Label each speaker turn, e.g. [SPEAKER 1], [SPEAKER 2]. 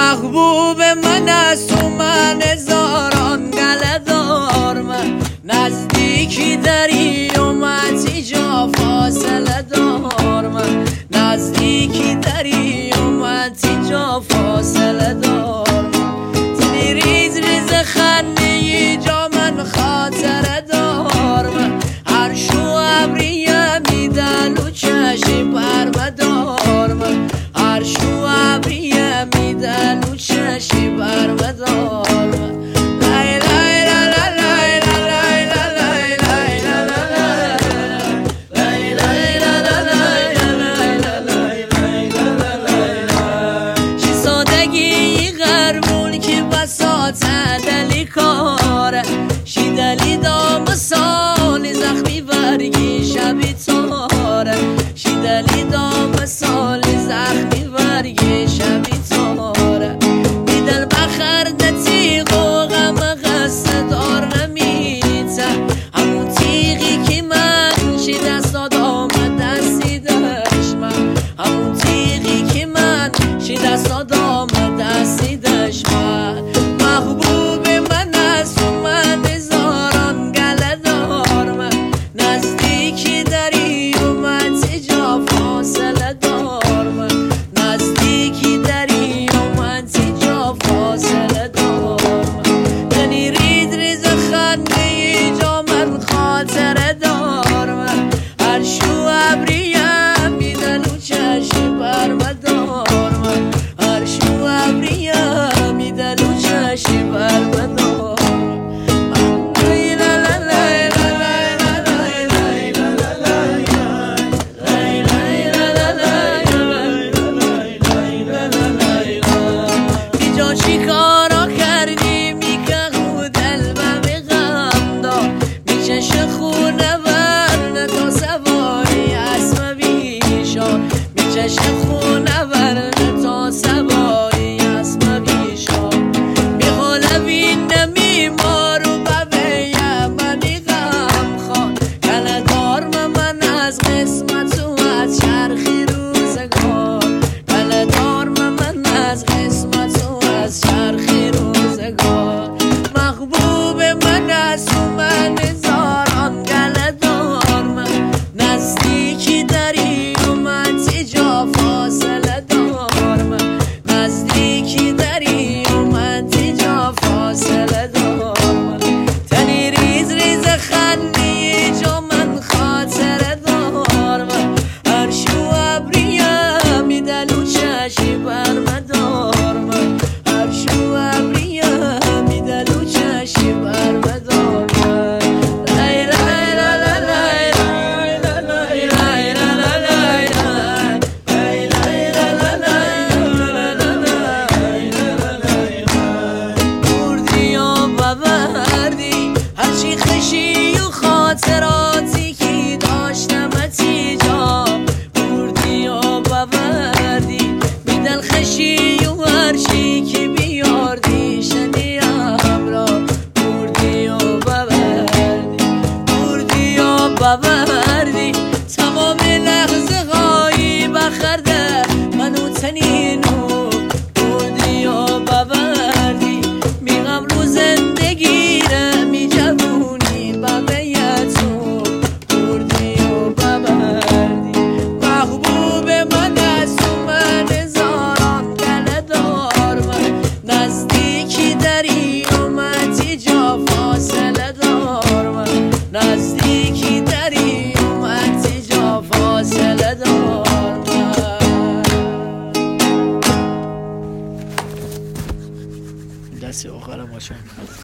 [SPEAKER 1] محبوب من است و من هزاران گله دار، من نزدیکی داری و من جا فاصله دار، من نزدیکی داری و من جا فاصله دار، تنی ریز ریز خنده جا من خاطره دار، من هر شو ابریه میدن و چشی برمدار، من هر شو ابریه میدن و چشی برمدار، من دلی کاره شی دلی دام سالی زخمی ورگی شبی تاره، شی دلی دام سالی زخمی ورگی شبی تاره، میدل بخرد تیغ و غم قصد دار نمیته، همون تیغی که من شی دستا دام دستی دشمن، همون تیغی که من شی دستا دام دستی دشمن، محبوب من است و من هزاران گله دار، من نزدیکی داری و من جا فاصله دار، من نزدیکی داری و من جا فاصله دار، من تنی رید ریز خنده جا من خاطره دار، من هر شو ابریه میدن و چشی برمدار، من هر شو ابریه میدن و چشی برمدار. اینجا چی کارا کردی میگه خود دلبم غم دار، میچش خونه ورنه تا سواری اسم بیشار، میچش خونه ورنه تا سواری اسم بیشار، میخولوین نمیمار و ببیه منی غم خان، گله دار من از قسمت و از چرخی روزگار، گله دار من از قسمت و از چرخی روزگار، محبوب من است و من هزاران گله دار، من نزدیکی داری و من جا فاصله دار، من نزدیکی داری و من جا فاصله دار، من تنی ریز ریز خندی جا من خاطره دار، من هر شو ابریه میدن و چشی برمدار، من هر شو ابریه میدن و چشی برمدار، من بردی و ببردی هرچی خشی و خاطراتی که داشتم جا، بردی و ببردی میدل خشی و هرچی که بیاردی شنیم را، بردی و ببردی بردی و ببردی تمام لحظه هایی بخرده منو تنینو، بردی و ببردی میغم رو زندگی می جوونی بقیتو، بردی و ببردی محبوب من است و من هزاران گله دار، من نزدیکی داری و من جا فاصله دار، من نزدیکی داری و من جا فاصله دار، من دست آخرم باشم.